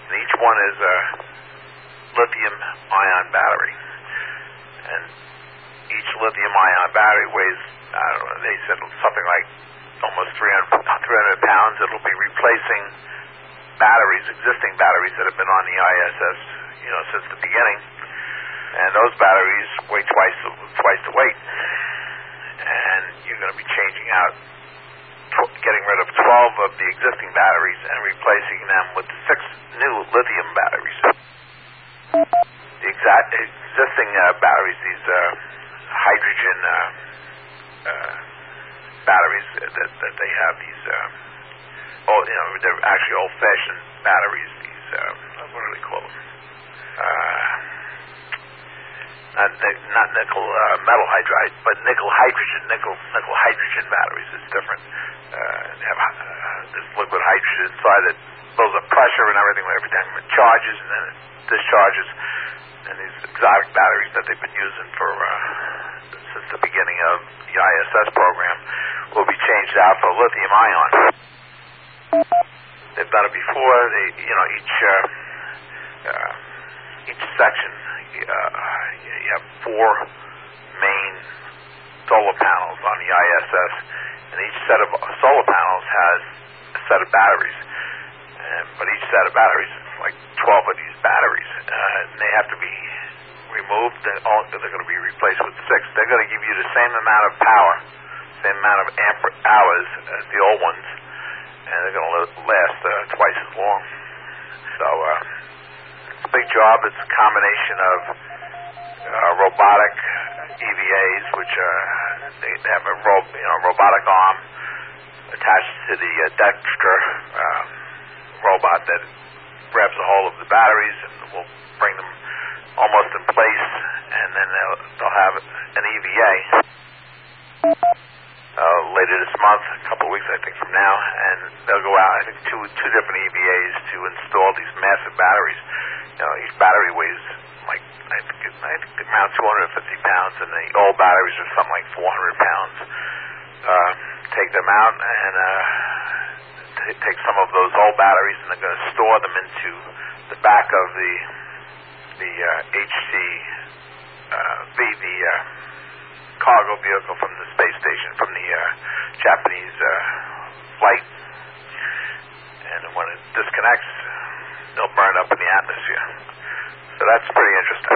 and each one is a lithium-ion battery. And each lithium-ion battery weighs, I don't know, they said something like almost 300 pounds. It'll be replacing existing batteries that have been on the ISS, since the beginning. And those batteries weigh twice the weight. And you're going to be changing out, getting rid of 12 of the existing batteries and replacing them with 6 new lithium batteries. The existing batteries, these hydrogen batteries that they have, these, they're actually old-fashioned batteries. These, what do they call them? Not nickel metal hydride, but nickel hydrogen batteries. It's different. They have this liquid hydrogen inside that builds up pressure and everything. Every time it charges and then it discharges. And these exotic batteries that they've been using for since the beginning of the ISS program will be changed out for lithium ion. They've done it before. Each section, you have 4 main solar panels on the ISS, and each set of solar panels has a set of batteries. But each set of batteries is like 12 of these batteries, and they have to be removed. They're going to be replaced with 6. They're going to give you the same amount of power, same amount of hours as the old ones, and they're going to last twice as long. So it's a big job. It's a combination of robotic EVAs, which they have a robotic arm attached to the Dextra robot that grabs a hold of the batteries and will bring them almost in place, and then they'll have an EVA later this month, a couple of weeks I think from now, and they'll go out, I think two different EVAs to install these massive batteries. Each battery weighs like I think around 250 pounds, and the old batteries are something like 400 pounds. Take them out and take some of those old batteries, and they're going to store them into the back of the the cargo vehicle from the space station, from the Japanese flight. And when it disconnects, they'll burn up in the atmosphere. So that's pretty interesting.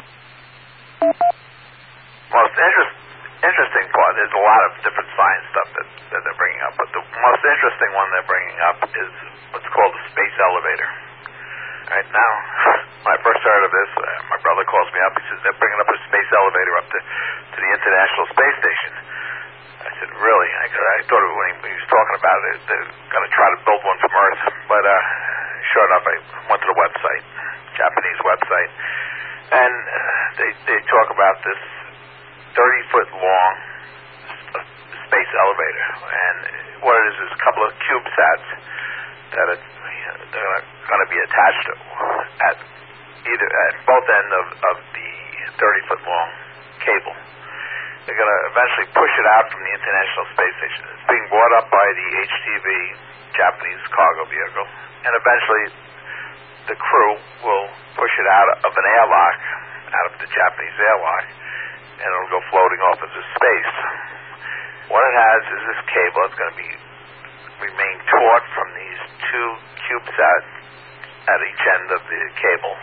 Most interesting part, there's a lot of different science stuff that they're bringing up, but the most interesting one they're bringing up is what's called the space elevator. Right now, when I first heard of this, my brother calls me up. He says they're bringing up a space elevator up to the International Space Station. I said, really? I thought when he was talking about it, they're going to try to build one from Earth. But sure enough, I went to the website, Japanese website, and they talk about this 30-foot long space elevator. And what it is a couple of CubeSats that they're going to be attached at both ends of the 30-foot long cable. They're going to eventually push it out from the International Space Station. It's being brought up by the HTV, Japanese cargo vehicle, and eventually the crew will push it out of an airlock, out of the Japanese airlock, and it'll go floating off into space. What it has is this cable. It's going to remain taut from these 2 CubeSats at each end of the cable.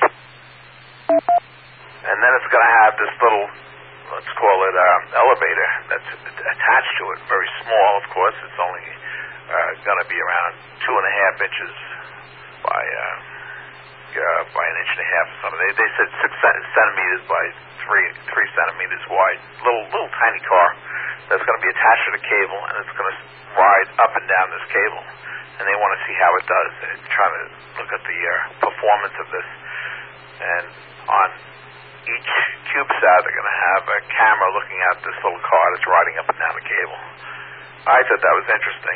And then it's going to have this little, let's call it elevator that's attached to it. Very small, of course. It's only going to be around 2.5 inches by an inch and a half or something. They said 6 centimeters by 3 centimeters wide. Little tiny car that's going to be attached to the cable, and it's going to ride up and down this cable. And they want to see how it does. They're trying to look at the performance of this. And on each CubeSat, they're going to have a camera looking at this little car that's riding up and down the cable. I thought that was interesting.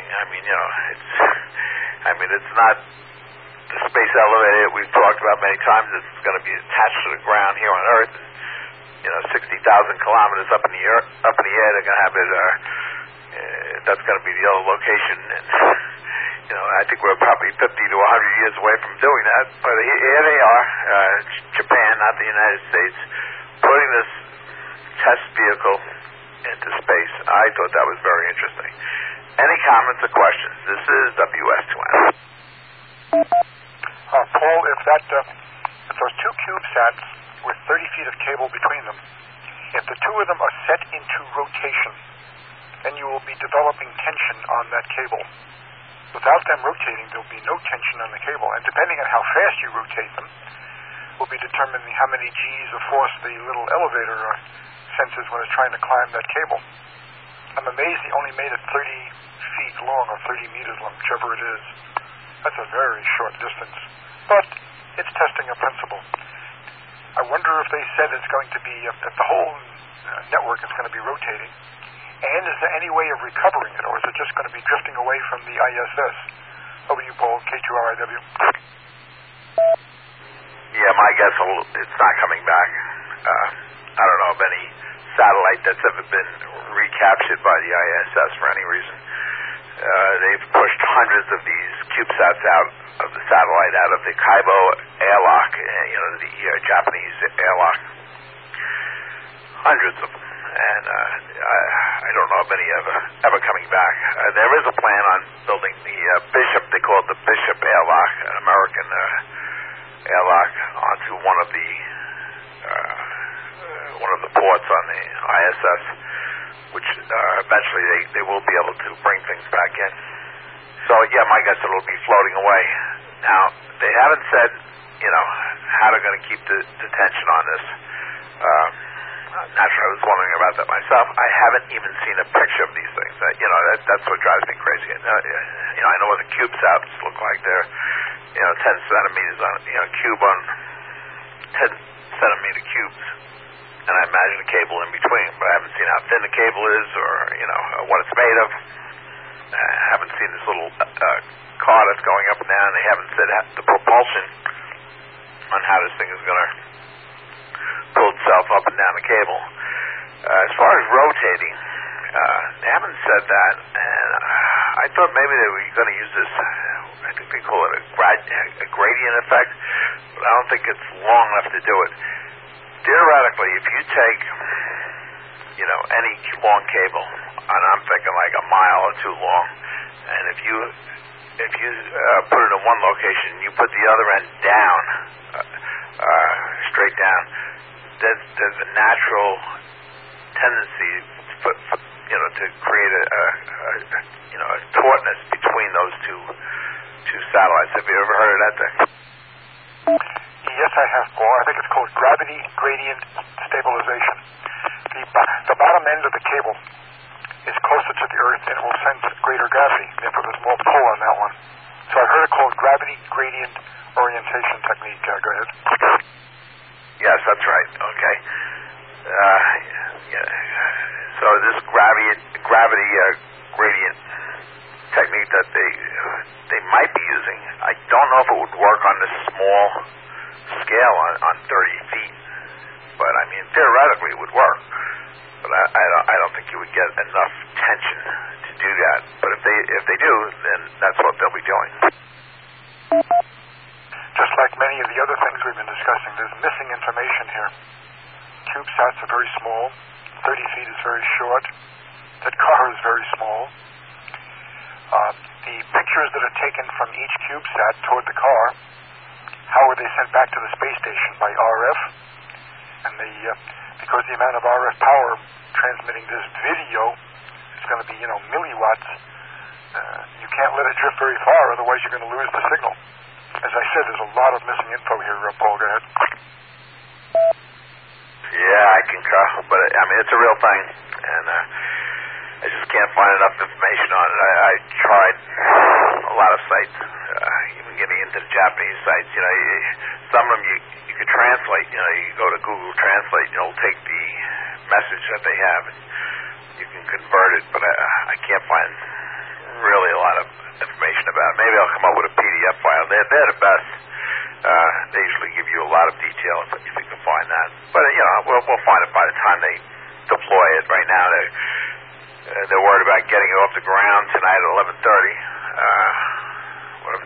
It's not the space elevator we've talked about many times. It's going to be attached to the ground here on Earth. 60,000 kilometers up in the air. They're going to have it. That's going to be the other location. And I think we're probably 50 to 100 years away from doing that, but here they are, Japan, not the United States, putting this test vehicle into space. I thought that was very interesting. Any comments or questions? This is WS2M. Paul, if those two CubeSats with 30 feet of cable between them, if the two of them are set into rotation, then you will be developing tension on that cable. Without them rotating, there will be no tension on the cable, and depending on how fast you rotate them, will be determining how many G's of force the little elevator senses when it's trying to climb that cable. I'm amazed he only made it 30 feet long or 30 meters long, whichever it is. That's a very short distance. But it's testing a principle. I wonder if they said it's going to be, if the whole network is going to be rotating, and is there any way of recovering it, or is it just going to be drifting away from the ISS? Over to you, Paul, K2RIW. Yeah, my guess it's not coming back. I don't know of any satellite that's ever been recaptured by the ISS for any reason. They've pushed hundreds of these CubeSats out of the satellite, out of the Kaibo airlock, the Japanese airlock. Hundreds of them. And I don't know of any ever coming back. There is a plan on building the Bishop, they call it the Bishop airlock, an American airlock, onto one of the ports on the ISS, which eventually they will be able to bring things back in. So yeah, my guess it'll be floating away. Now they haven't said, how they're going to keep the tension on this. Naturally, I was wondering about that myself. I haven't even seen a picture of these things. That's what drives me crazy. I know what the CubeSats look like. They're 10 centimeters on cube on 10 centimeter cubes, and I imagine a cable in between. But I haven't seen how thin the cable is, or what it's made of. I haven't seen this little car that's going up and down. They haven't said the propulsion on how this thing is going to pull itself up and down the cable. As far as rotating, they haven't said that, and I thought maybe they were going to use this, I think they call it a gradient effect, but I don't think it's long enough to do it. Theoretically, if you take, any long cable, and I'm thinking like a mile or two long, and if you put it in one location, you put the other end down, straight down, there's a natural tendency to create a tautness between those two satellites. Have you ever heard of that thing? Yes, I have, Paul. I think it's called gravity gradient stabilization. The bottom end of the cable is closer to the Earth and it will sense greater gravity. Therefore, there's more pull on that one. So I've heard it called gravity gradient orientation technique. Go ahead. Yes, that's right. Okay. So this gravity gradient technique that they might be using, I don't know if it would work on this small scale on 30 feet, but I mean theoretically it would work. But I don't think you would get enough tension to do that. But if they do, then that's what they'll be doing. Just like many of the other things we've been discussing, there's missing information here. CubeSats are very small. 30 feet is very short. That car is very small. The pictures that are taken from each CubeSat toward the car, how are they sent back to the space station? By RF. And because the amount of RF power transmitting this video is going to be, milliwatts, you can't let it drift very far, otherwise you're going to lose the signal. As I said, there's a lot of missing info here, Paul. Go ahead. Yeah, I concur. But, it's a real thing, and I just can't find enough information on it. I tried a lot of sites, even getting into the Japanese sites. Some of them you could translate. You go to Google Translate, and it'll take the message that they have, and you can convert it. But I can't find really a lot of information about it. Maybe I'll come up with a PDF file. They're the best. They usually give you a lot of detail if you can find that. But we'll find it by the time they deploy it. Right now they're worried about getting it off the ground tonight at 11:30.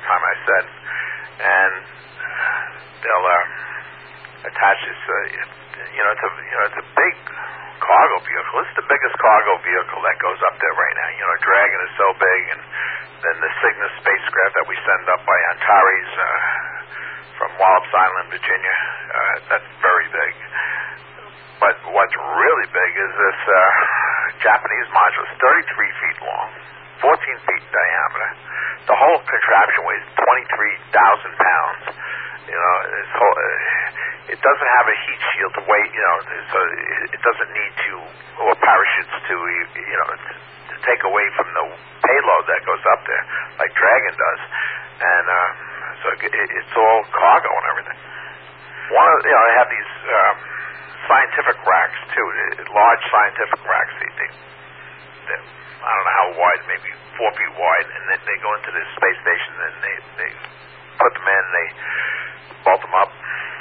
time I said, and they'll attach this. It's a big cargo vehicle. It's the biggest cargo vehicle that goes up there right now. Dragon is so big, and then the Cygnus spacecraft that we send up by Antares from Wallops Island, Virginia, that's very big. But what's really big is this Japanese module. It's 33 feet long, 14 feet in diameter. The whole contraption weighs 23,000 pounds. It doesn't have a heat shield to weigh, so it doesn't need or parachutes to take away from the payload that goes up there, like Dragon does. And so it's all cargo and everything. They have these scientific racks too, large scientific racks. They're, I don't know how wide, maybe 4 feet wide, and then they go into the space station and they put them in, they bolt them up.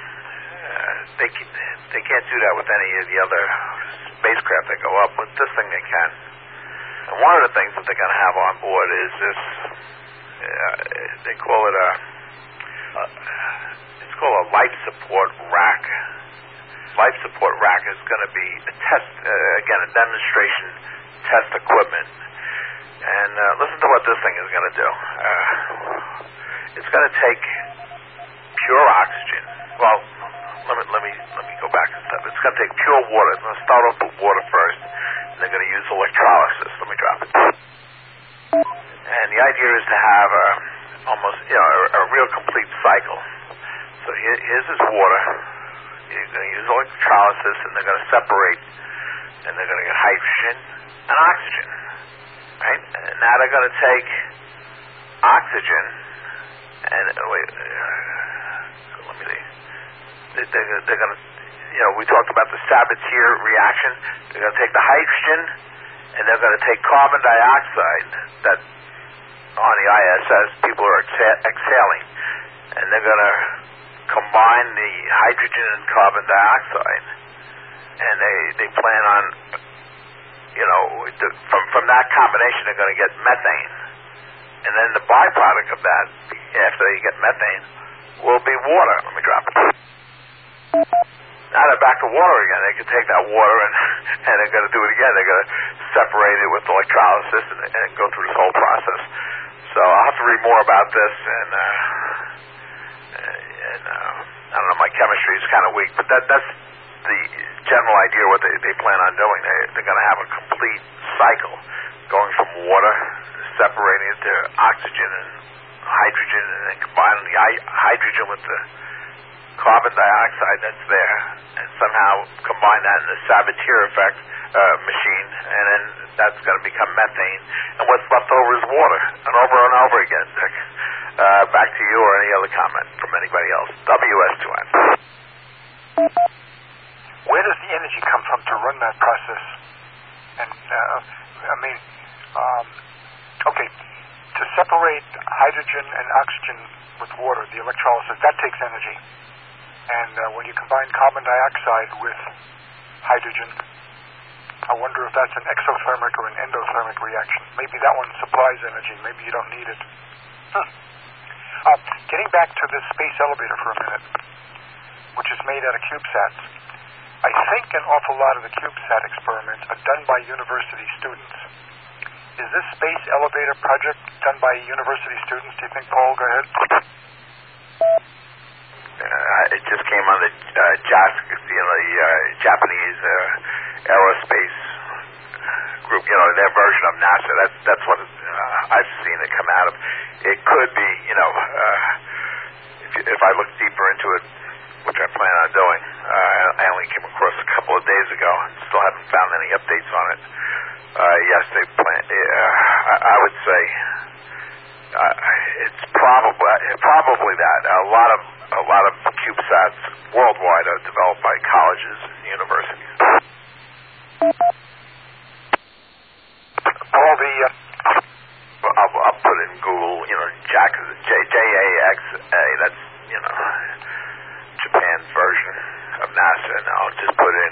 They can't do that with any of the other spacecraft that go up. With this thing, they can. And one of the things that they're going to have on board is this. They call it it's called a life support rack. Life support rack is going to be a test, again, a demonstration test equipment. And listen to what this thing is going to do. It's going to take pure oxygen. Well, let me go back a step. It's going to take pure water. It's going to start off with water first, and they're going to use electrolysis. Let me drop it. And the idea is to have almost a real complete cycle. So here's this water. You're going to use electrolysis, and they're going to separate, and they're going to get hydrogen and oxygen. Right? And now they're going to take oxygen and let me see. They're going to, we talked about the Sabatier reaction. They're going to take the hydrogen, and they're going to take carbon dioxide that on the ISS people are exhaling, and they're going to combine the hydrogen and carbon dioxide, and they plan on, from that combination they're going to get methane, and then the byproduct of that, after they get methane, will be water. Let me drop it. Now they're back to water again. They can take that water and they're going to do it again. They're going to separate it with electrolysis and go through this whole process. So I'll have to read more about this, and I don't know, my chemistry is kind of weak, but that's the general idea what they plan on doing. They're going to have a complete cycle going from water, separating it to oxygen and hydrogen, and then combining the hydrogen with the carbon dioxide that's there, and somehow combine that in the Sabatier effect machine, and then that's going to become methane, and what's left over is water, and over again, Dick. Back to you, or any other comment from anybody else. WS2N. Where does the energy come from to run that process? And, okay, to separate hydrogen and oxygen with water, the electrolysis, that takes energy. And when you combine carbon dioxide with hydrogen, I wonder if that's an exothermic or an endothermic reaction. Maybe that one supplies energy. Maybe you don't need it. Getting back to this space elevator for a minute, which is made out of CubeSats, I think an awful lot of the CubeSat experiments are done by university students. Is this space elevator project done by university students, do you think, Paul? Go ahead. It just came on the JASC, the Japanese aerospace group, their version of NASA. That's what I've seen it come out of. It could be, if I look deeper into it, which I plan on doing. I only came across a couple of days ago and still haven't found any updates on it. Yes, they plan. I would say it's probably that. A lot of CubeSats worldwide are developed by colleges and universities. Paul, I'll put in Google, JAXA. That's Japan's version of NASA, and I'll just put in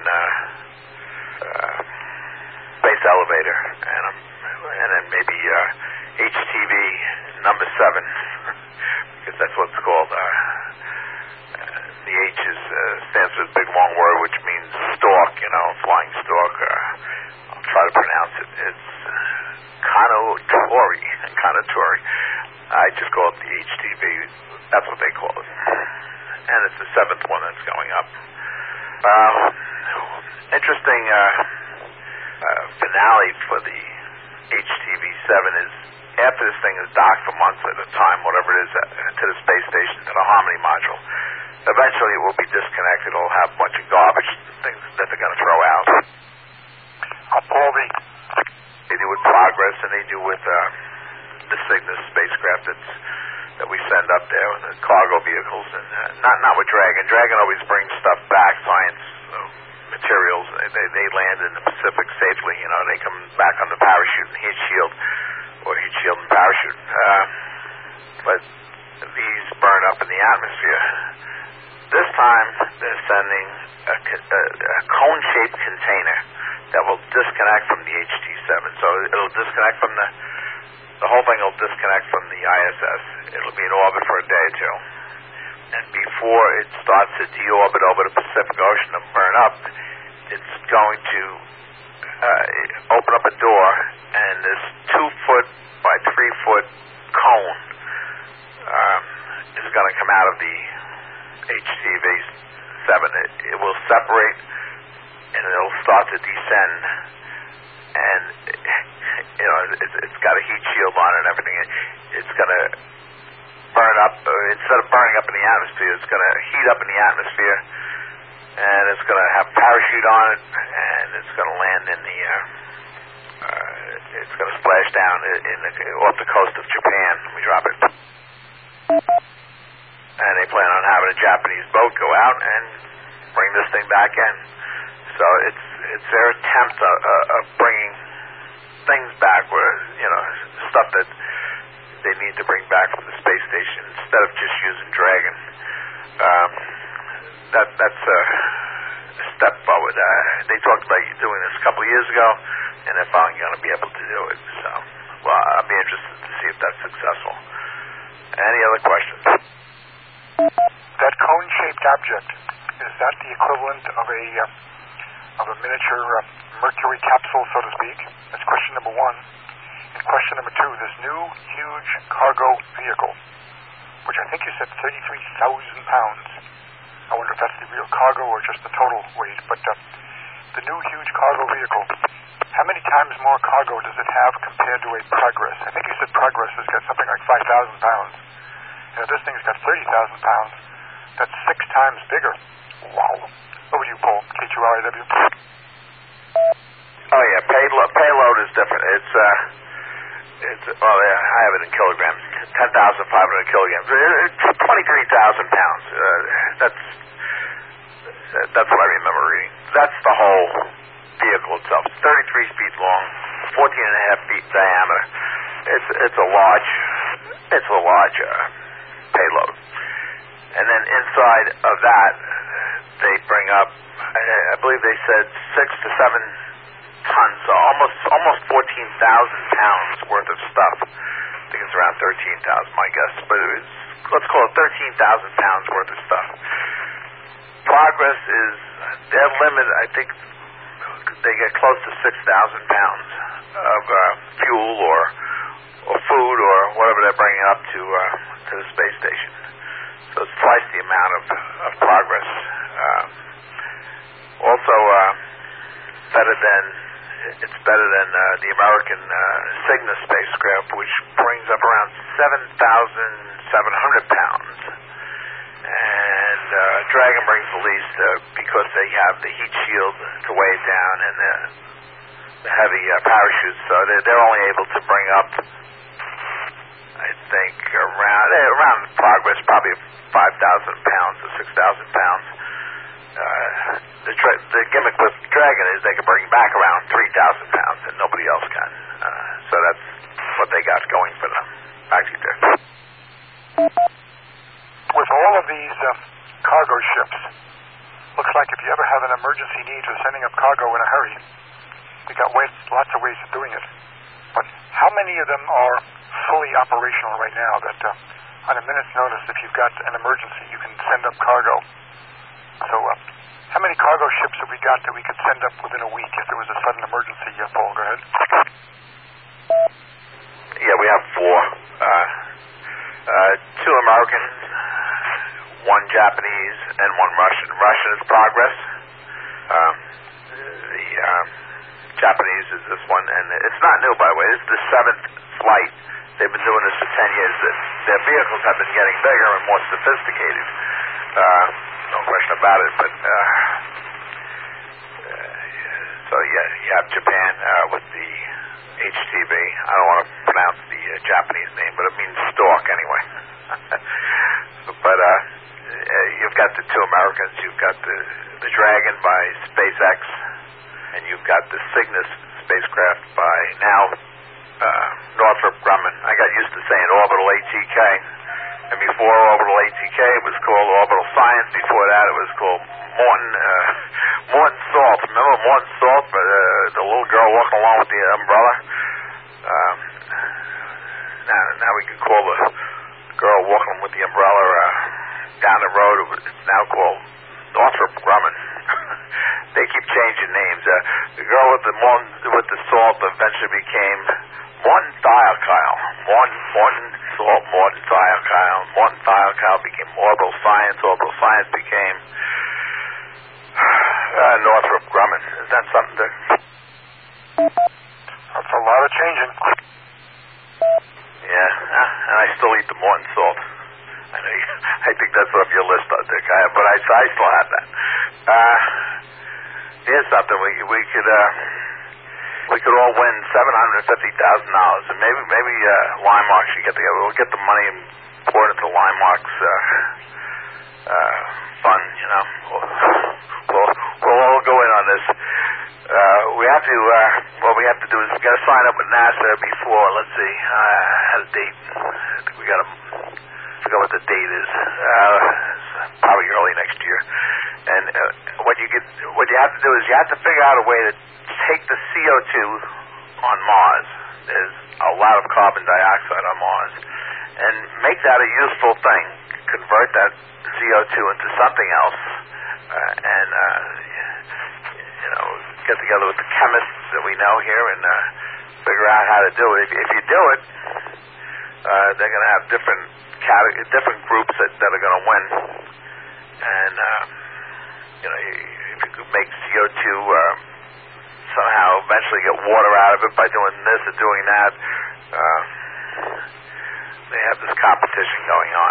space elevator, and then maybe HTV number 7. That's what's called. The H stands for the big long word, which means stork. Flying stork. I'll try to pronounce it. It's Conotori. I just call it the HTV. That's what they call it. And it's the 7th one that's going up. Interesting finale for the HTV-7 is after this thing is docked for months at a time, whatever it is, to the space station, to the Harmony module, eventually it will be disconnected. It'll have a bunch of garbage things that they're going to throw out. Paul, they do with Progress, and they do with the Cygnus spacecraft that we send up there, and the cargo vehicles, and not with Dragon. Dragon always brings stuff back, science materials. They land in the Pacific safely. They come back on the parachute and heat shield, or heat shield and parachute. But these burn up in the atmosphere. This time, they're sending a cone-shaped container that will disconnect from the HT-7. So it'll disconnect from the whole thing will disconnect from the ISS. It'll be in orbit for a day or two. And before it starts to deorbit over the Pacific Ocean and burn up, it's going to open up a door, and this 2-foot by 3-foot cone is going to come out of the HTV-7. It will separate, and it'll start to descend, and it's got a heat shield on it and everything. It's going to burn up. Instead of burning up in the atmosphere, it's going to heat up in the atmosphere, and it's going to have a parachute on it, and it's going to land in the it's going to splash down off the coast of Japan when we drop it. And they plan on having a Japanese boat go out and bring this thing back in. So it's their attempt of bringing things back, where stuff that they need to bring back from the space station instead of just using Dragon. That's a step forward. They talked about doing this a couple of years ago, and they're finally going to be able to do it. So, I'll be interested to see if that's successful. Any other questions? That cone-shaped object, is that the equivalent of a miniature Mercury capsule, so to speak? That's question number one. And question number two, this new huge cargo vehicle, which I think you said 33,000 pounds. I wonder if that's the real cargo or just the total weight. But the new huge cargo vehicle, how many times more cargo does it have compared to a Progress? I think you said Progress has got something like 5,000 pounds. And if this thing's got 30,000 pounds, that's 6 times bigger. Wow. Over to you, Paul, KQRIW. Oh, yeah, payload is different. I have it in kilograms, 10,500 kilograms. 23,000 pounds. That's what I remember reading. That's the whole vehicle itself. 33 feet long, 14 and a half feet diameter. It's a large payload. And then inside of that, they bring up, I believe they said 6 to 7 tons, so almost 14,000 pounds worth of stuff. I think it's around 13,000, my guess, but let's call it 13,000 pounds worth of stuff. Progress is their limit. I think they get close to 6,000 pounds of fuel or food or whatever they're bringing up to the space station. So it's twice the amount of Progress. Also, it's better than the American Cygnus spacecraft, which brings up around 7,700 pounds. And Dragon brings the least because they have the heat shield to weigh it down and the heavy parachutes. So they're only able to bring up, I think, around Progress, probably 5,000 pounds to 6,000 pounds. The gimmick with Dragon is they can bring back around 3,000 pounds, and nobody else can. So that's what they got going for them. Back to you, Dick. With all of these cargo ships, looks like if you ever have an emergency need for sending up cargo in a hurry, we got lots of ways of doing it. But how many of them are fully operational right now that on a minute's notice, if you've got an emergency, you can send up cargo. So how many cargo ships have we got that we could send up within a week if there was a sudden emergency? Paul, go ahead. Yeah, we have 4. 2 American, 1 Japanese, and 1 Russian. Russian is Progress. The Japanese is this one, and it's not new, by the way. This is the 7th flight. They've been doing this for 10 years. Their vehicles have been getting bigger and more sophisticated. No question about it. But so yeah, you have Japan with the HTV. I don't want to pronounce the Japanese name, but it means stork anyway. But you've got the 2 Americans. You've got the Dragon by SpaceX, and you've got the Cygnus spacecraft by now Northrop Grumman. I got used to saying Orbital ATK, and before Orbital ATK it was called Orbital Science. Before that it was called Morton Salt. Remember Morton Salt, the little girl walking along with the umbrella? Now we can call the girl walking with the umbrella down the road. It's now called Northrop Grumman. They keep changing names. The girl with the salt eventually became Morton Thiokyle. Morton Salt, Morton Thiokyle. Morton Thiokyle became Orbital Science. Orbital Science became Northrop Grumman. Is that something to... That's a lot of changing. Yeah, and I still eat the Morton Salt. I think that's off your list, Dick. But I still have that. Here's something we could all win $750,000, and maybe Limemark should get together. We'll get the money and pour it into Limemark's fund. You know, we'll all go in on this. We have to. What we have to do is we got to sign up with NASA before. Let's see. I had a date. I think we got to. I forgot what the date is. Probably early next year. And what you have to do is you have to figure out a way to take the CO2 on Mars. There's a lot of carbon dioxide on Mars, and make that a useful thing. Convert that CO2 into something else, and get together with the chemists that we know here and figure out how to do it. If you do it, they're going to have different groups that are going to win, and if you could make CO2 somehow eventually get water out of it by doing this or doing that. They have this competition going on.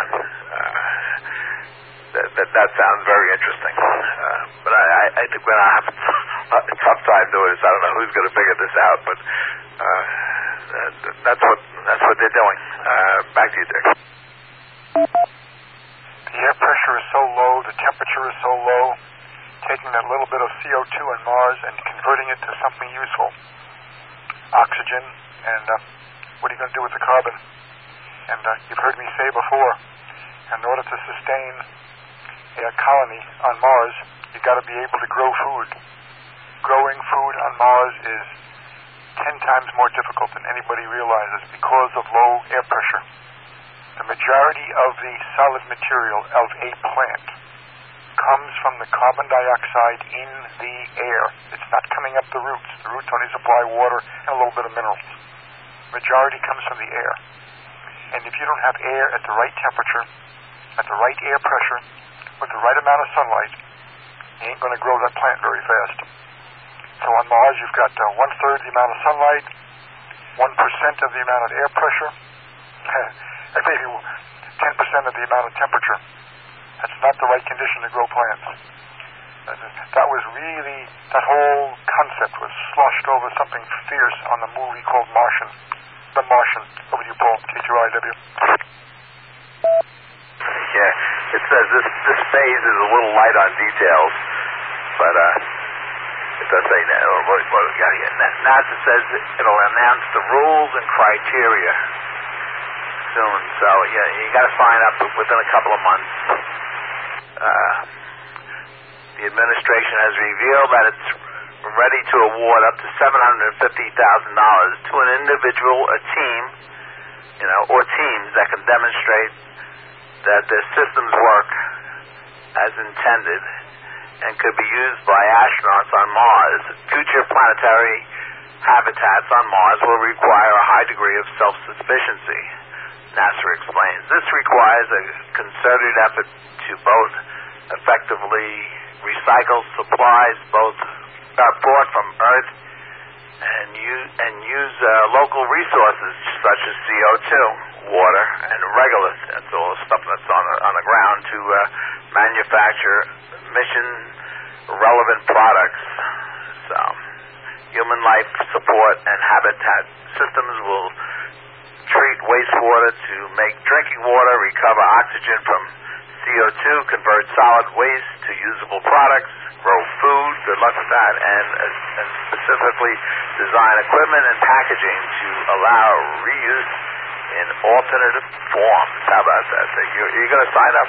That sounds very interesting. But I think we're going to have a tough time doing this. I don't know who's going to figure this out, but that's what they're doing. Back to you, Dick. The air pressure is so low, the temperature is so low, taking that little bit of CO2 on Mars and converting it to something useful. Oxygen, and what are you going to do with the carbon? And you've heard me say before, in order to sustain a colony on Mars, you've got to be able to grow food. Growing food on Mars is 10 times more difficult than anybody realizes because of low air pressure. The majority of the solid material of a plant comes from the carbon dioxide in the air. It's not coming up the roots. The roots only supply water and a little bit of minerals. Majority comes from the air. And if you don't have air at the right temperature, at the right air pressure, with the right amount of sunlight, you ain't going to grow that plant very fast. So on Mars, you've got 1/3 the amount of sunlight, 1% of the amount of air pressure, and maybe 10% of the amount of temperature. That's not the right condition to grow plants. That whole concept was sloshed over something fierce on the movie called Martian. The Martian. Over to you, Paul. KQIW. Yeah, it says this phase is a little light on details, but it does say that. What we got here? NASA says it'll announce the rules and criteria soon. So yeah, you got to sign up within a couple of months. The administration has revealed that it's ready to award up to $750,000 to an individual, a team, or teams that can demonstrate that the systems work as intended and could be used by astronauts on Mars. Future planetary habitats on Mars will require a high degree of self-sufficiency, NASA explains. This requires a concerted effort to both effectively recycle supplies brought from Earth and use local resources such as CO2, water, and regolith. That's all stuff that's on the ground to manufacture mission-relevant products. So, human life support and habitat systems will treat wastewater to make drinking water, recover oxygen from CO2, convert solid waste to usable products, grow food, good luck with that, and specifically design equipment and packaging to allow reuse in alternative forms. How about that? You're going to sign up?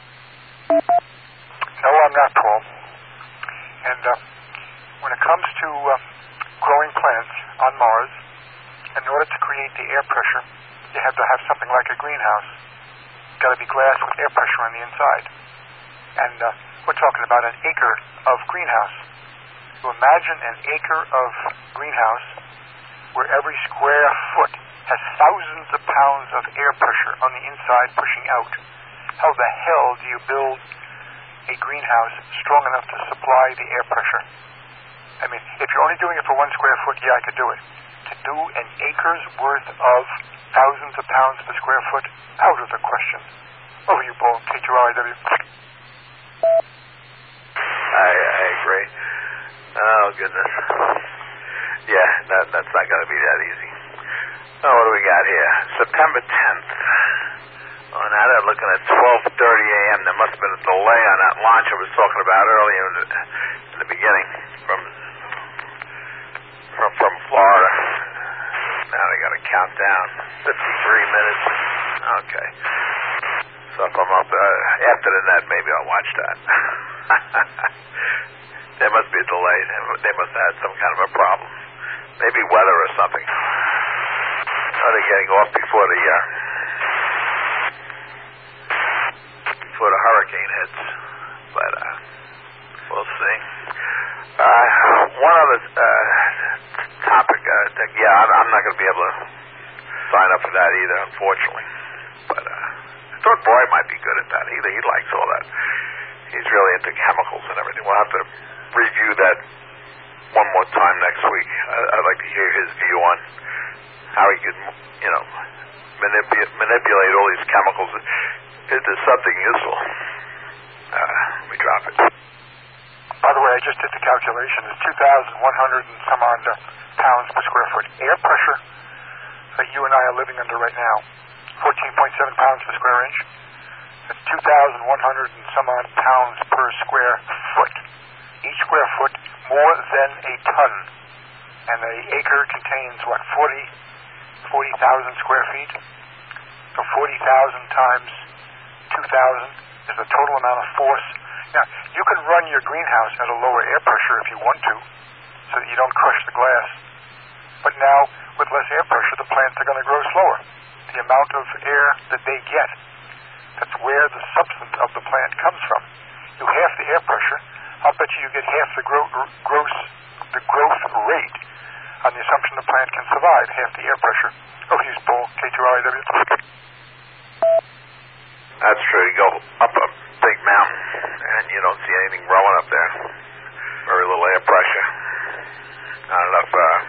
No, I'm not, Paul. And when it comes to growing plants on Mars, in order to create the air pressure, you have to have something like a greenhouse. It's got to be glass with air pressure on the inside. And we're talking about an acre of greenhouse. So imagine an acre of greenhouse where every square foot has thousands of pounds of air pressure on the inside pushing out. How the hell do you build a greenhouse strong enough to supply the air pressure? I mean, if you're only doing it for 1 square foot, yeah, I could do it. To do an acre's worth of thousands of pounds per square foot, out of the question. Over you, Paul. KQRIW. I agree. Oh, goodness. Yeah, that's not going to be that easy. Oh, what do we got here? September 10th. Oh, now they're looking at 12:30 a.m. There must have been a delay on that launch I was talking about earlier in the beginning from Florida. Now they got to count down 53 minutes. Okay. So if I'm up after the net, maybe I'll watch that. There must be a delay. They must have had some kind of a problem. Maybe weather or something. Are they getting off before the hurricane hits? But we'll see. One other topic. I'm not going to be able to sign up for that either, unfortunately. But I thought Roy might be good at that. He likes all that. He's really into chemicals and everything. We'll have to review that one more time next week. I'd like to hear his view on how he could, manipulate all these chemicals into something useful. Let me drop it. By the way, I just did the calculation. It's 2,100 and some odd pounds per square foot. Air pressure that you and I are living under right now, 14.7 pounds per square inch. That's 2,100 and some odd pounds per square foot. Each square foot more than a ton. And the acre contains, 40,000 square feet? So 40,000 times 2,000 is the total amount of force. Now, you can run your greenhouse at a lower air pressure if you want to, so that you don't crush the glass. But now, with less air pressure, the plants are going to grow slower. The amount of air that they get, that's where the substance of the plant comes from. You half the air pressure, I'll bet you get half the growth rate on the assumption the plant can survive half the air pressure. Oh, here's Paul, K2RIW. That's true. You go up a big mountain, and you don't see anything growing up there. Very little air pressure. Not enough.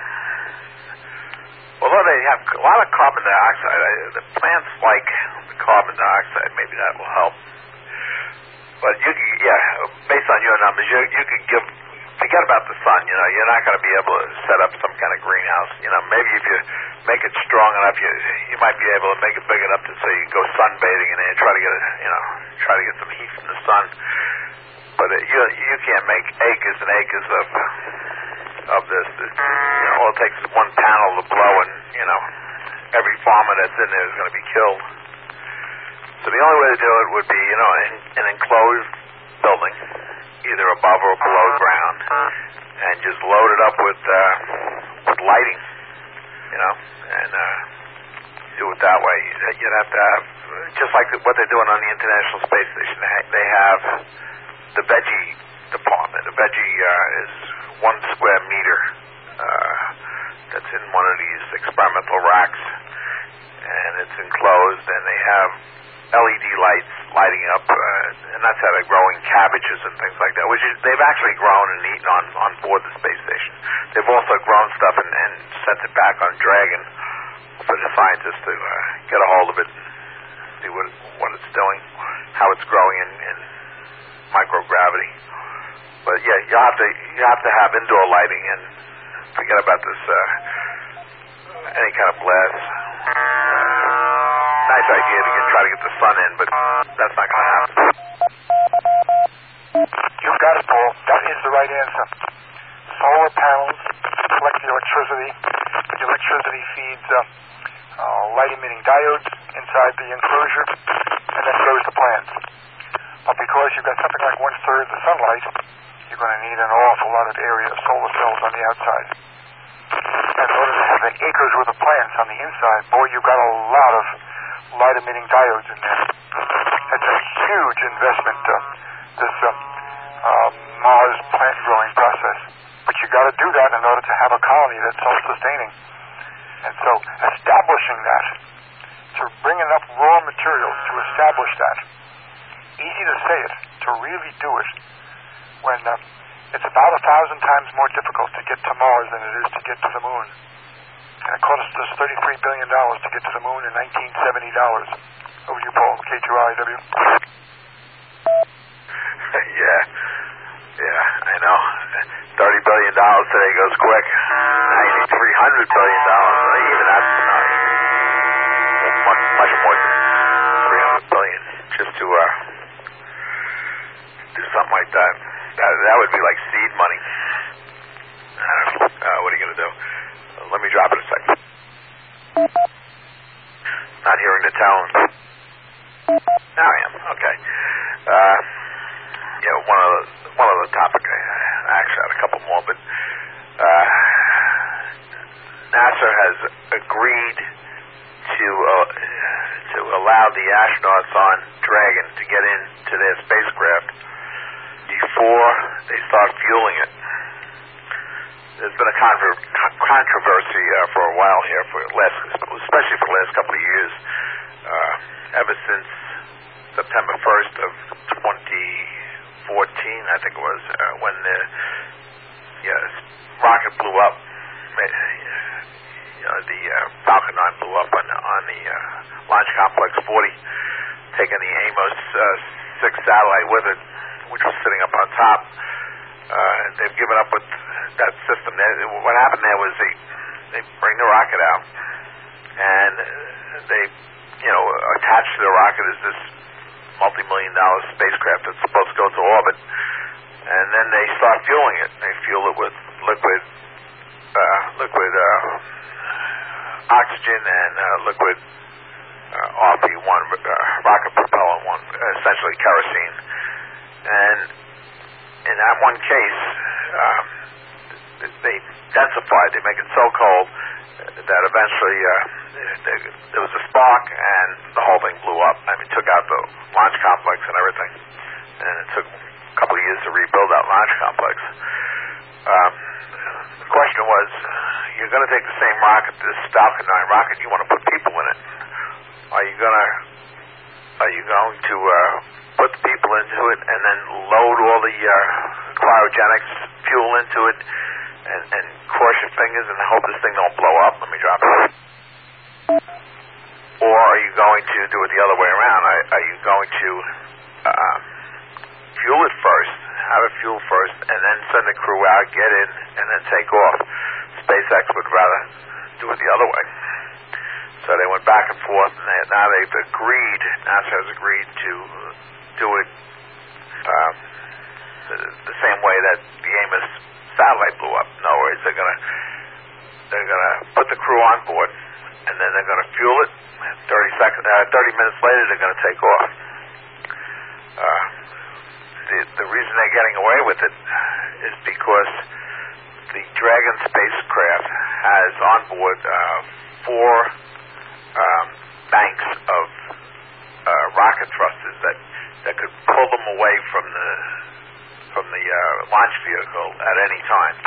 Although they have a lot of carbon dioxide, the plants like the carbon dioxide. Maybe that will help. But based on your numbers, you could forget about the sun. You're not going to be able to set up some kind of greenhouse. Maybe if you make it strong enough, you might be able to make it big enough to say you can go sunbathing in there and try to get some heat from the sun. But you can't make acres and acres of this. All it takes is one panel to blow, and every farmer that's in there is going to be killed. So the only way to do it would be an enclosed building, either above or below ground, and just load it up with lighting, and do it that way. You'd have to have, just like what they're doing on the International Space Station, they have the veggie department. The veggie is 1 square meter that's in one of these experimental racks, and it's enclosed, and they have LED lights lighting up, and that's how they're growing cabbages and things like that, which they've actually grown and eaten on board the space station. They've also grown stuff and sent it back on Dragon for the scientists to get a hold of it, see what it's doing, how it's growing in microgravity. But yeah, you have to have indoor lighting, and forget about this any kind of blast. Nice idea to try to get the sun in, but that's not going to happen. You've got it, Paul. That is the right answer. Solar panels collect the electricity. The electricity feeds light-emitting diodes inside the enclosure, and then goes to plants. But because you've got something like 1/3 of the sunlight, you're going to need an awful lot of area of solar cells on the outside. And in order to have acres worth of plants on the inside, boy, you've got a lot of light-emitting diodes in there. It's a huge investment, this Mars plant growing process. But you got to do that in order to have a colony that's self-sustaining. And so establishing that, to bring enough raw materials to establish that, easy to say it, to really do it, when it's about 1,000 times more difficult to get to Mars than it is to get to the moon. And it cost us $33 billion to get to the moon in 1970. Over to you, Paul, K2RIW. Yeah, I know. $30 billion today goes quick. Now you need $300 billion. Even that's not much more than $300 billion just to do something like that. That would be like seed money. What are you going to do? Let me drop it a second. Not hearing the tone. Now I am. Okay. One of the topic. I actually had a couple more, but NASA has agreed to allow the astronauts on Dragon to get into their spacecraft before they start fueling it. There's been a controversy for a while here, especially for the last couple of years, ever since September 1st of 2014, I think it was, when the rocket blew up. The Falcon 9 blew up on the Launch Complex 40, taking the Amos 6 satellite with it, which was sitting up on top. They've given up with that system. What happened there was they bring the rocket out, and they, attach to the rocket is this multi-million-dollar spacecraft that's supposed to go to orbit, and then they start fueling it. They fuel it with liquid oxygen and liquid RP1, rocket propellant one, essentially kerosene. And in that one case, they densified. They make it so cold that eventually there was a spark and the whole thing blew up. I mean, took out the launch complex and everything. And it took a couple of years to rebuild that launch complex. The question was, you're going to take the same rocket, this Falcon 9 rocket, you want to put people in it. Are you going to put the people into it and then load all the cryogenics fuel into it and cross your fingers and hope this thing don't blow up? Let me drop it. Or are you going to do it the other way around? Are you going to fuel it first, have it fuel first, and then send the crew out, get in, and then take off? SpaceX would rather do it the other way. So they went back and forth, and now they've agreed, NASA has agreed to do it the same way that the Amos satellite blew up. In other words, they're gonna put the crew on board, and then they're gonna fuel it. 30 minutes later, they're gonna take off. The reason they're getting away with it is because the Dragon spacecraft has on board 4 banks of rocket thrusters that could pull them away from the launch vehicle at any time.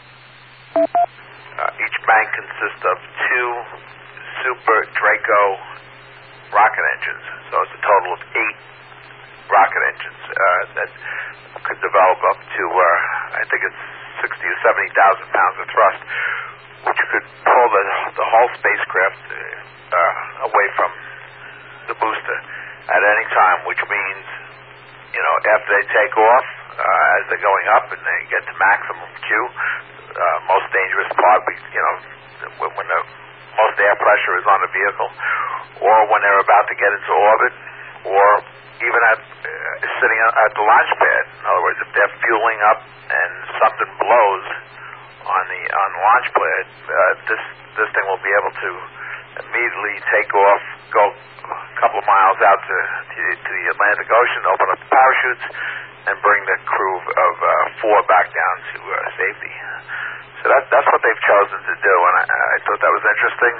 Each bank consists of 2 Super Draco rocket engines, so it's a total of 8 rocket engines that could develop up to, I think it's 60 or 70,000 pounds of thrust, which could pull the whole spacecraft away from the booster at any time, which means, after they take off, as they're going up and they get to maximum Q, most dangerous part, when the most air pressure is on the vehicle, or when they're about to get into orbit, or even sitting at the launch pad. In other words, if they're fueling up and something blows on the launch pad, this thing will be able to immediately take off, go a couple of miles out to the Atlantic Ocean, open up the parachutes, and bring the crew of 4 back down to safety. So that's what they've chosen to do, and I thought that was interesting.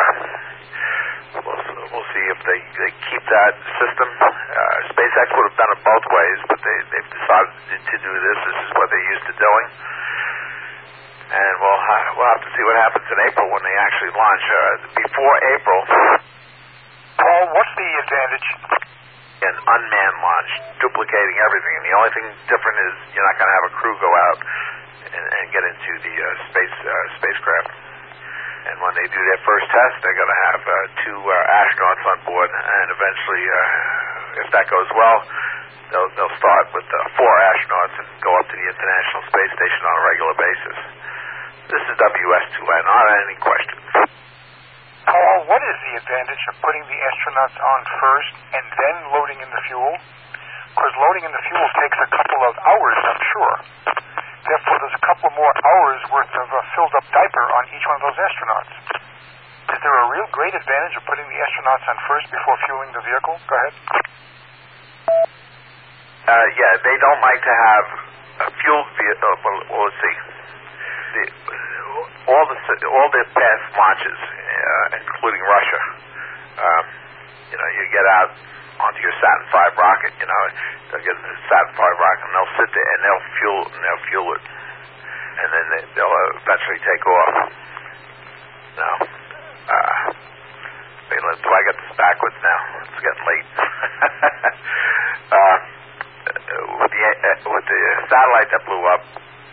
We'll see if they keep that system. SpaceX would have done it both ways, but they've decided to do this. This is what they're used to doing. And we'll have to see what happens in April when they actually launch. Before April, Paul, what's the advantage? An unmanned launch, duplicating everything. And the only thing different is you're not going to have a crew go out and get into the spacecraft. And when they do their first test, they're going to have 2 astronauts on board. And eventually, if that goes well, they'll start with 4 astronauts and go up to the International Space Station on a regular basis. This is WS2N. Are there any questions? Paul, what is the advantage of putting the astronauts on first and then loading in the fuel? Because loading in the fuel takes a couple of hours, I'm sure. Therefore, there's a couple more hours worth of a filled-up diaper on each one of those astronauts. Is there a real great advantage of putting the astronauts on first before fueling the vehicle? Go ahead. Yeah, they don't like to have a fueled vehicle. Well, let's see. All the past launches, including Russia, you get out onto your Saturn V rocket, they'll get the Saturn V rocket and they'll sit there and they'll fuel it, and then they'll eventually take off. Now, so I got this backwards now. It's getting late. With the satellite that blew up,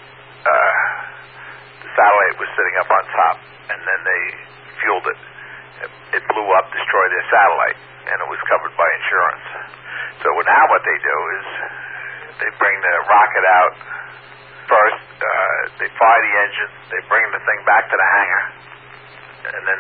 the satellite was sitting up on top, and then they fueled it. It blew up, destroyed their satellite, and it was covered by insurance. So now what they do is they bring the rocket out first, they fire the engine, they bring the thing back to the hangar, and then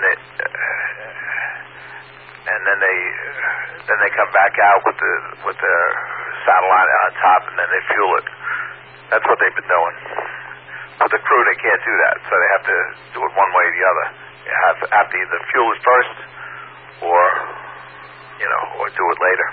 they come back out with the satellite on top, and then they fuel it. That's what they've been doing. With the crew, they can't do that, so they have to do it one way or the other. You have to either fuel it first, or do it later.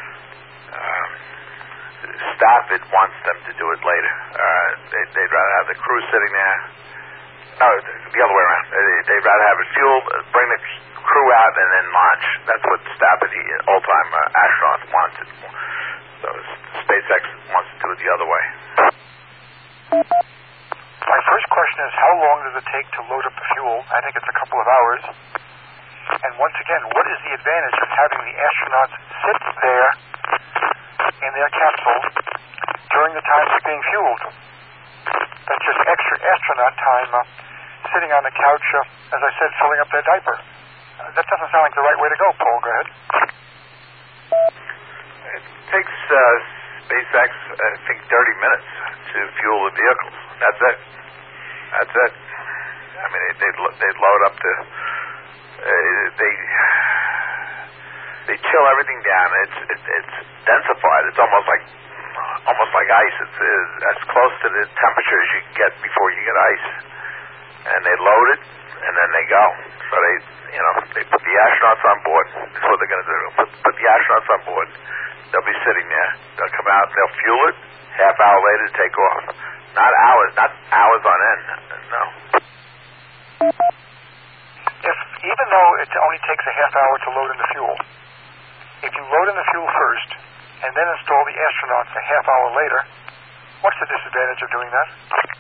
Stafford wants them to do it later. They'd rather have the crew sitting there. No, the other way around. They'd rather have it fueled, bring the crew out, and then launch. That's what Stafford, old-time astronauts, wants it. So SpaceX wants to do it the other way. My first question is, how long does it take to load up the fuel? I think it's a couple of hours. And once again, what is the advantage of having the astronauts sit there in their capsule during the time it's being fueled? That's just extra astronaut time sitting on the couch, as I said, filling up their diaper. That doesn't sound like the right way to go, Paul. Go ahead. It takes SpaceX, I think, 30 minutes to fuel the vehicles. That's it. I mean, they'd load up the... They chill everything down. It's densified. It's almost like ice. It's as close to the temperature as you can get before you get ice. And they load it, and then they go. So they put the astronauts on board. That's what they're going to do. Put the astronauts on board. They'll be sitting there. They'll come out. They'll fuel it. Half hour later, take off. Not hours on end. No. even though it only takes a half hour to load in the fuel, if you load in the fuel first and then install the astronauts a half hour later, what's the disadvantage of doing that?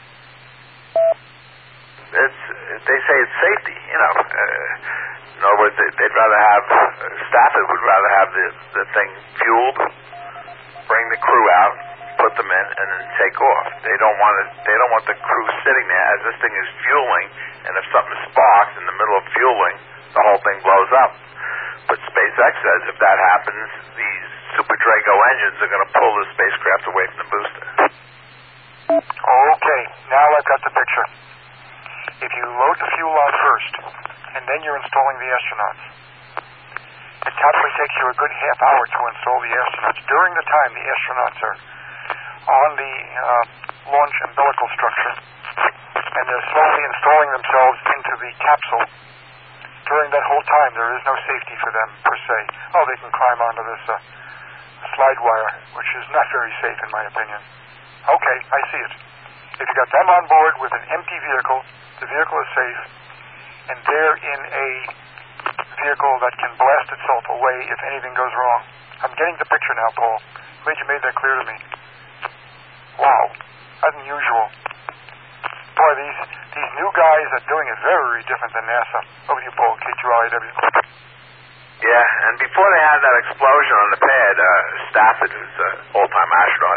They say it's safety, you know. In other words, they'd rather have, Stafford would rather have the thing fueled, bring the crew out, put them in, and then take off. They don't want the crew sitting there as this thing is fueling, and if something sparks in the middle of fueling, the whole thing blows up. But SpaceX says if that happens, these Super Draco engines are going to pull the spacecraft away from the booster. Okay, now I've got the picture. If you load the fuel on first, and then you're installing the astronauts, it probably takes you a good half hour to install the astronauts. During the time the astronauts are on the launch umbilical structure, and they're slowly installing themselves into the capsule, during that whole time there is no safety for them per se. Oh, they can climb onto this slide wire, which is not very safe in my opinion. Okay, I see it. If you got them on board with an empty vehicle, the vehicle is safe, and they're in a vehicle that can blast itself away if anything goes wrong. I'm getting the picture now, Paul. Glad you made that clear to me. Wow, that's unusual. Boy, these new guys are doing it very different than NASA. Over to you, Paul, K2RAW. Yeah, and before they had that explosion on the pad, Stafford, who's an old-time astronaut,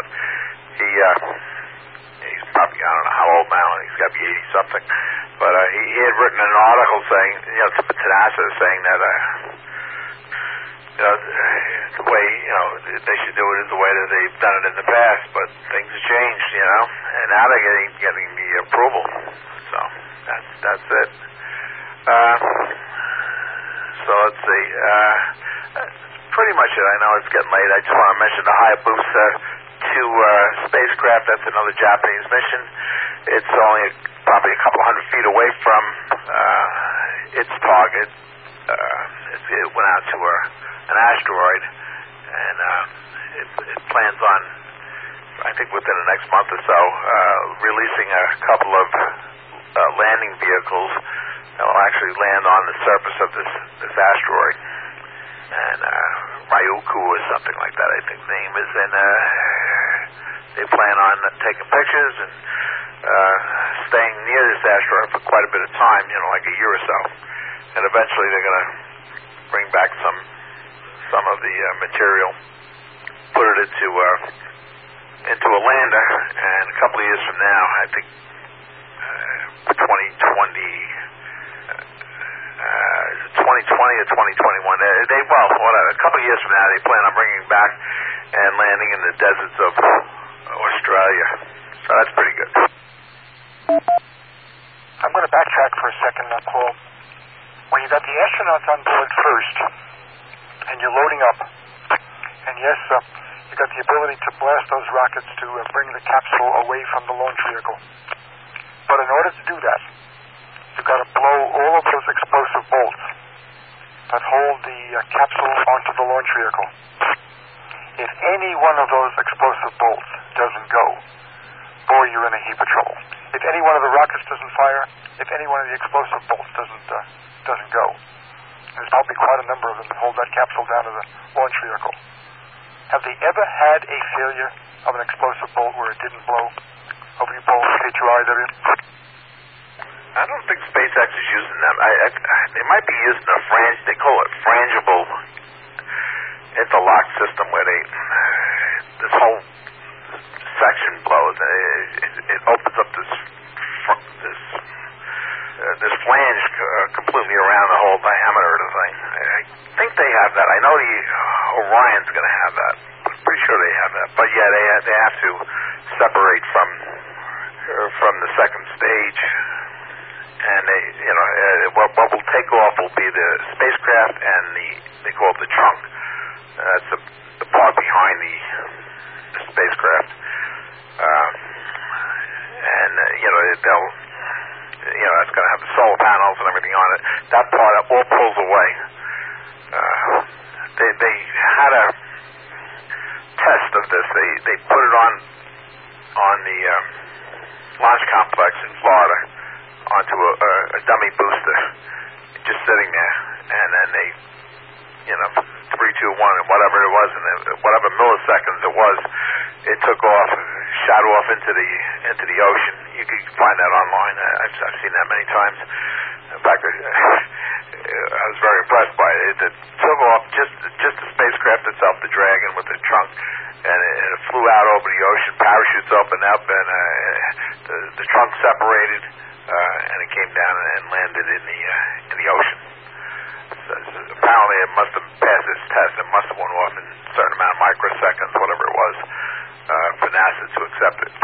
he's probably, I don't know how old now, he's got to be 80-something, but he had written an article saying, you know, to NASA saying that, you know, the way, you know, they should do it is the way that they've done it in the past, but things have changed, you know, and now they're getting the approval, so that's it. So let's see, that's pretty much it. I know it's getting late. I just want to mention the Hayabusa 2 spacecraft. That's another Japanese mission. It's only probably a couple hundred feet away from its target. It went out to an asteroid, and it plans on, I think within the next month or so, releasing a couple of landing vehicles that will actually land on the surface of this asteroid. And Ryugu or something like that, I think the name is. And they plan on taking pictures and staying near this asteroid for quite a bit of time, you know, like a year or so. And eventually they're going to bring back some of the material, put it into a lander, and a couple of years from now, I think 2020 or 2021. A couple of years from now, they plan on bringing back and landing in the deserts of Australia. So that's pretty good. I'm going to backtrack for a second now, Paul. When you got the astronauts on board first, and you're loading up, and yes, you got the ability to blast those rockets to bring the capsule away from the launch vehicle. But in order to do that, you've got to blow all of those explosive bolts that hold the capsule onto the launch vehicle. If any one of those explosive bolts doesn't go, boy, you're in a heap of trouble. If any one of the rockets doesn't fire, if any one of the explosive bolts doesn't go, there's probably quite a number of them that hold that capsule down to the launch vehicle. Have they ever had a failure of an explosive bolt where it didn't blow? Over you, Paul, K2RAW. I don't think SpaceX is using them. They might be using a they call it frangible interlock system, where this whole section blows. It opens up this flange completely around the whole diameter of the thing. I think they have that. I know the Orion's going to have that. I'm pretty sure they have that. But yeah, they have to separate from the second stage. And what will take off will be the spacecraft and they call it the trunk. That's the part behind the spacecraft. It's going to have the solar panels and everything on it. That part all pulls away. They had a test of this. They put it on the launch complex in Florida onto a dummy booster just sitting there, and then they, 3, 2, 1, and whatever it was, and whatever milliseconds it was, it took off, shot off into the ocean. You can find that online. I've seen that many times. In fact, I was very impressed by it. It took off just the spacecraft itself, the Dragon with the trunk, and it flew out over the ocean. Parachutes opened up, and the trunk separated, and it came down and landed in the ocean. So apparently, it must have passed its test. It must have went off in a certain amount of microseconds, whatever it was, for NASA to accept it.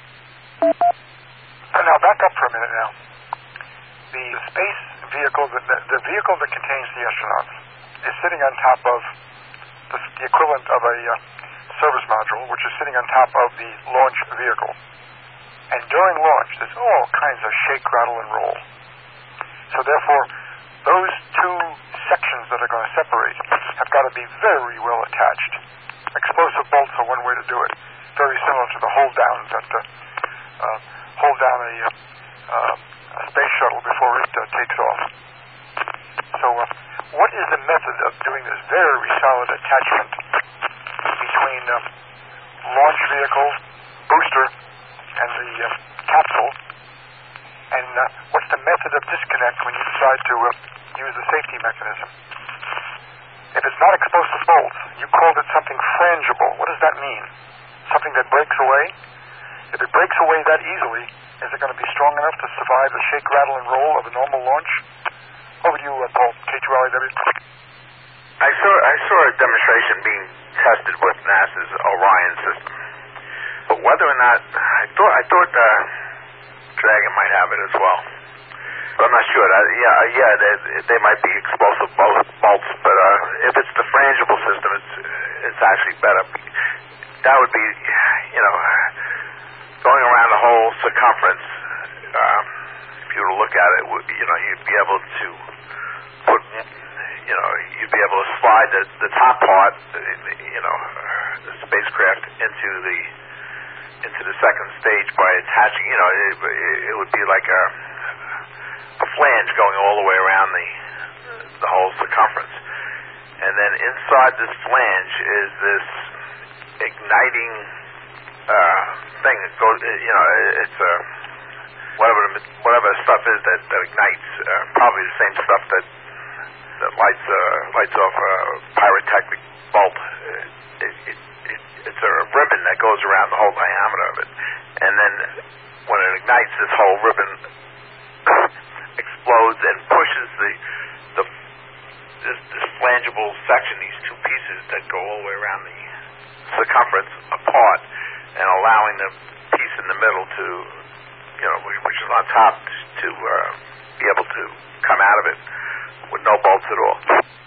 Now, back up for a minute now. The space vehicle, the vehicle that contains the astronauts, is sitting on top of the equivalent of a service module, which is sitting on top of the launch vehicle. And during launch, there's all kinds of shake, rattle, and roll. So therefore, those two sections that are going to separate have got to be very well attached. Explosive bolts are one way to do it, very similar to the hold downs that hold down a space shuttle before it takes off. So what is the method of doing this very solid attachment between launch vehicle, booster, and the capsule? And what's the method of disconnect when you decide to use the safety mechanism? If it's not explosive bolts, you called it something frangible. What does that mean? Something that breaks away? If it breaks away that easily, is it going to be strong enough to survive the shake, rattle, and roll of a normal launch? Over to you, Paul, K2LIW. I saw a demonstration being tested with NASA's Orion system, but whether or not I thought Dragon might have it as well, but I'm not sure. They might be explosive bolts, but if it's the frangible system, it's actually better. That would be, going around the whole circumference. If you were to look at it, you'd be able to put, you'd be able to slide the top part, the spacecraft into the second stage by attaching. It would be like a flange going all the way around the whole circumference, and then inside this flange is this igniting thing that goes. It's whatever stuff is that ignites. Probably the same stuff that lights off a pyrotechnic bolt. It's a ribbon that goes around the whole diameter of it, and then when it ignites, this whole ribbon explodes and pushes this flangible section, these two pieces that go all the way around the circumference apart, and allowing the piece in the middle to, which is on top, to be able to come out of it with no bolts at all.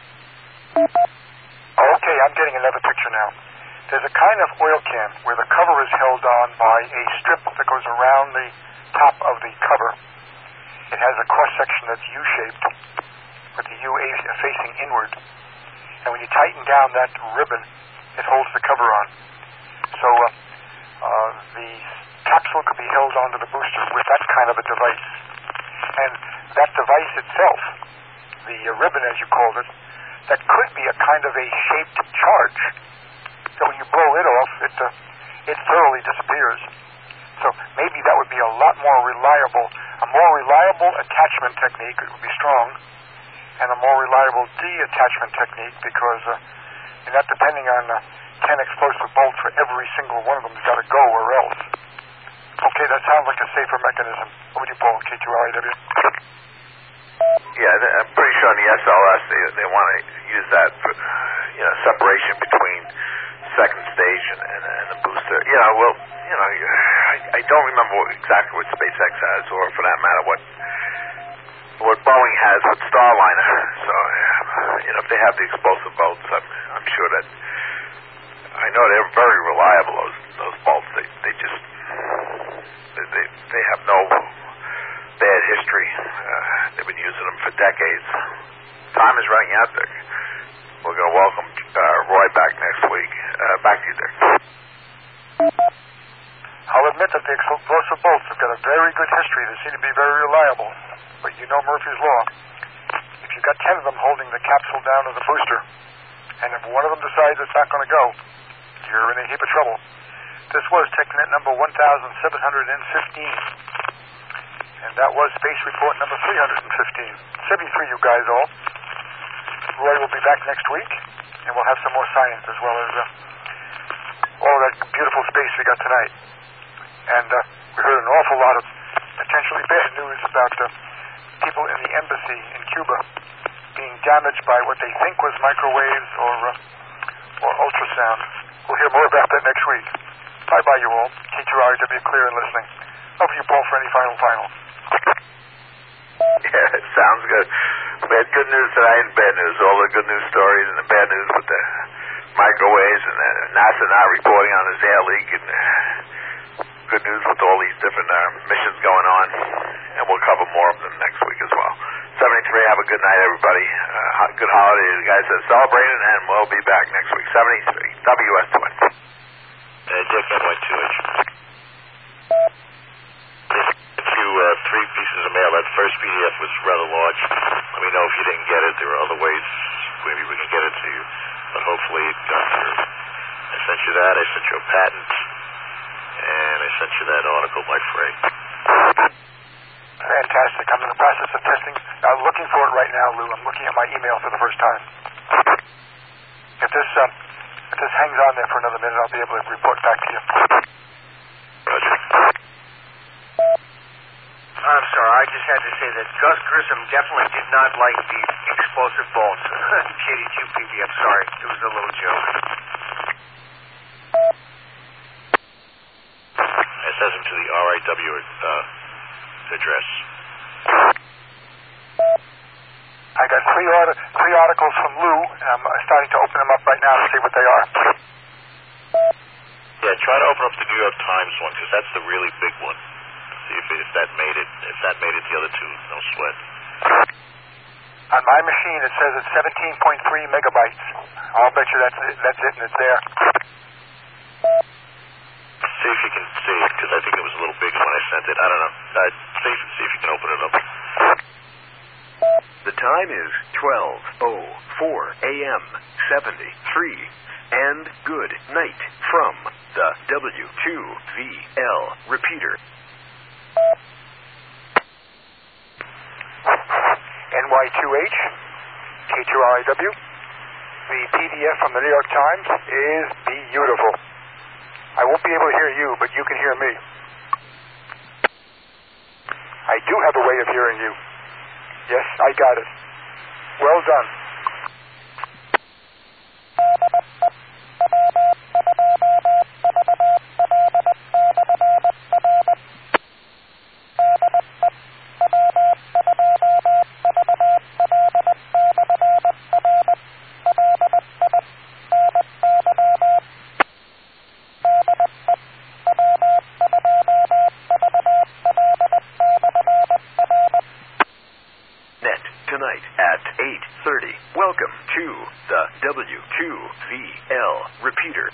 Okay, I'm getting another picture now. There's a kind of oil can where the cover is held on by a strip that goes around the top of the cover. It has a cross-section that's U-shaped, with the U facing inward. And when you tighten down that ribbon, it holds the cover on. So the capsule could be held onto the booster with that kind of a device. And that device itself, the ribbon as you called it, that could be a kind of a shaped charge. So when you blow it off, it thoroughly disappears. So maybe that would be a lot more reliable, a more reliable attachment technique. It would be strong, and a more reliable detachment technique because you're not depending on 10 explosive bolts for every single one of them has got to go or else. Okay, that sounds like a safer mechanism. What would you, Paul, K2LIW? Yeah, I'm pretty sure on the SLS they want to use that for, separation between second stage and the booster. I don't remember exactly what SpaceX has, or for that matter, what Boeing has with Starliner. So, if they have the explosive bolts, I'm sure that I know they're very reliable. Those bolts, they just they have no bad history. They've been using them for decades. Time is running out there. We're going to welcome Roy back next week. Back to you, Dick. I'll admit that the explosive bolts have got a very good history. They seem to be very reliable. But you know Murphy's Law. If you've got 10 of them holding the capsule down to the booster, and if one of them decides it's not going to go, you're in a heap of trouble. This was TechNet number 1715, and that was Space Report number 315. 73, you guys all. Roy will be back next week, and we'll have some more science as well as all that beautiful space we got tonight. And we heard an awful lot of potentially bad news about people in the embassy in Cuba being damaged by what they think was microwaves or ultrasound. We'll hear more about that next week. Bye-bye, you all. K2RW clear and listening. Over to you, Paul, for any final. Yeah, it sounds good. We had good news tonight and bad news. All the good news stories and the bad news with the microwaves and NASA not reporting on this air leak, and good news with all these different missions going on. And we'll cover more of them next week as well. 73, have a good night, everybody. Good holiday. The guys are celebrating, and we'll be back next week. 73, WS20. Dick, NY2H. Three pieces of mail. That first PDF was rather large. Let me know if you didn't get it. There are other ways maybe we can get it to you, but hopefully it got through. I sent you that. I sent you a patent, and I sent you that article by Frey. Fantastic. I'm in the process of testing. I'm looking for it right now, Lou. I'm looking at my email for the first time. If this hangs on there for another minute, I'll be able to report back to you. Roger. I'm sorry, I just had to say that Gus Grissom definitely did not like the explosive bolts. JD2PB, I'm sorry. It was a little joke. I sent him to the RIW address. I got three articles from Lou, and I'm starting to open them up right now to see what they are. Yeah, try to open up the New York Times one, because that's the really big one. See if that made it. If that made it, the other two, no sweat. On my machine, it says it's 17.3 megabytes. I'll bet you that's it, and it's there. See if you can see it, because I think it was a little big when I sent it. I don't know. See if you can open it up. The time is 12:04 a.m. 73, and good night from the W2VL repeater. NY2H, K2RIW. The PDF from the New York Times is beautiful. I won't be able to hear you, but you can hear me. I do have a way of hearing you. Yes, I got it. Well done. Tonight at 8:30. Welcome to the W2VL repeater.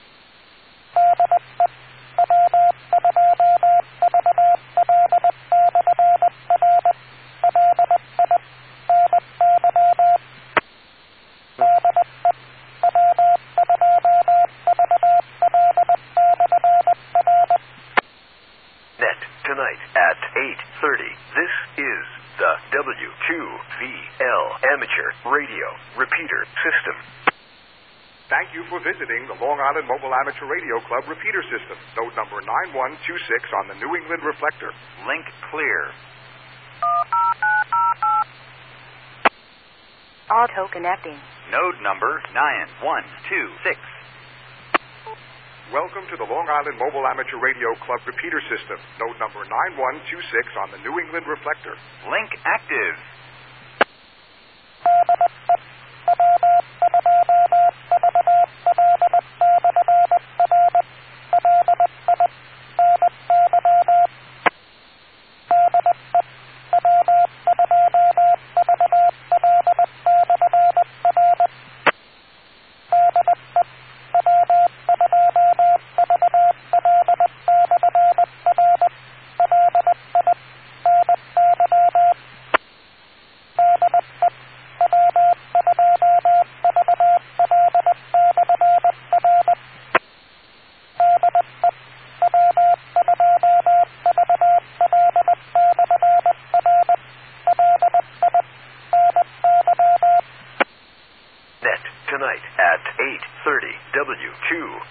Net tonight at 8:30. This is the W2VL Amateur Radio Repeater System. Thank you for visiting the Long Island Mobile Amateur Radio Club Repeater System. Node number 9126 on the New England Reflector. Link clear. Auto connecting. Node number 9126. Welcome to the Long Island Mobile Amateur Radio Club Repeater System. Node number 9126 on the New England Reflector. Link active.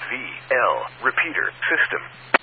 WQVL repeater system.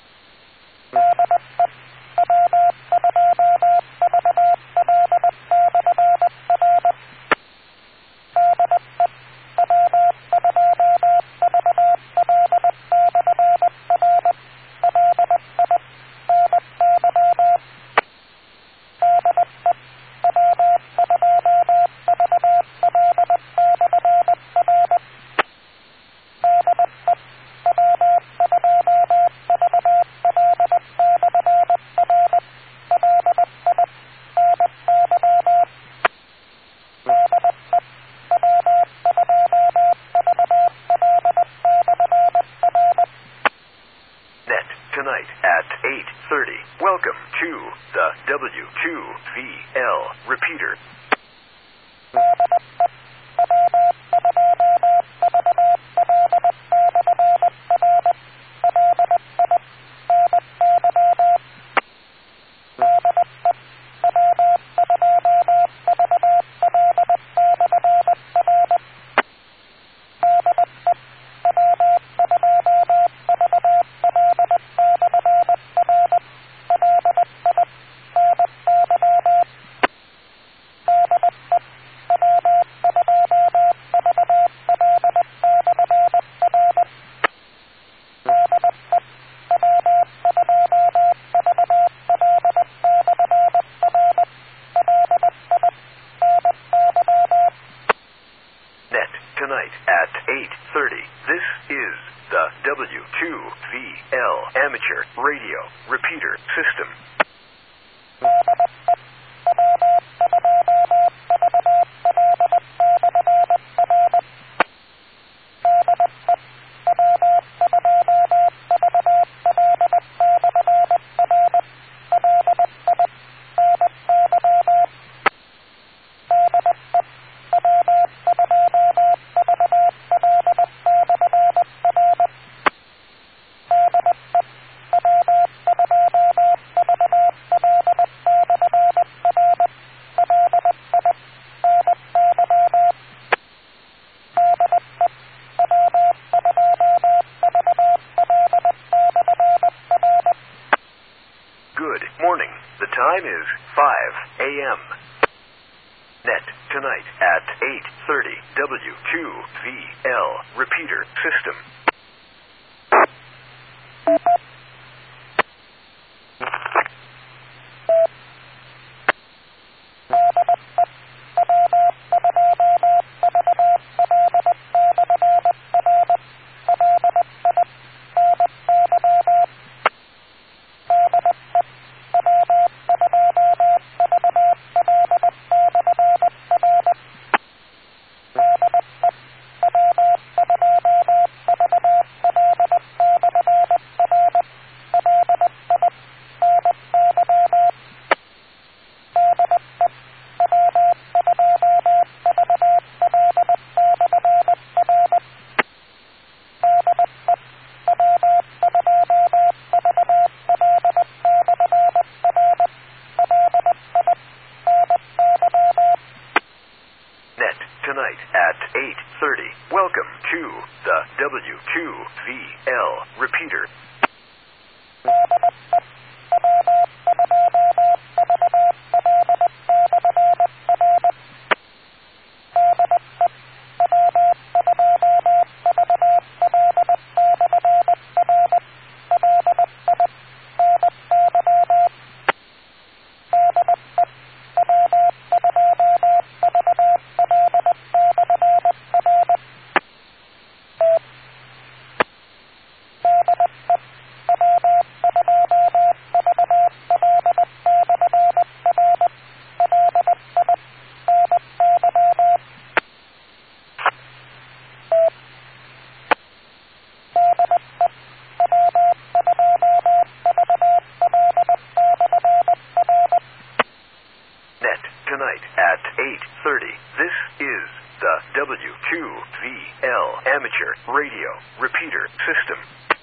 Tonight at 8:30. Welcome to the WQVL repeater. Tonight at 8:30. This is the WQVL amateur radio repeater system. Good morning. The time is 5 a.m. Net tonight at 8:30. WQVL repeater system. Tonight at 8:30. Welcome to the WQVL repeater. Tonight at 8:30. This is the WQVL amateur radio repeater system.